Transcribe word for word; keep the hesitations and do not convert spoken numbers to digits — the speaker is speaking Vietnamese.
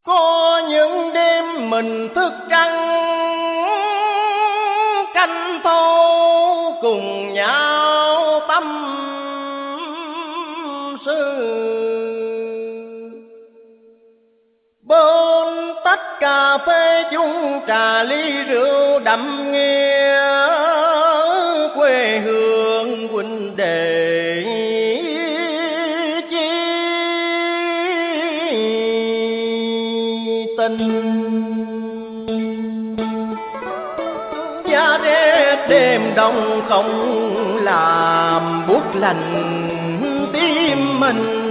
Có những đêm mình thức trắng canh thâu cùng nhau tâm sự, bên tách cà phê chung trà ly rượu đậm nghĩa quê hương huynh đệ chi tình. Giá rét đêm đông không làm buốt lạnh tim mình,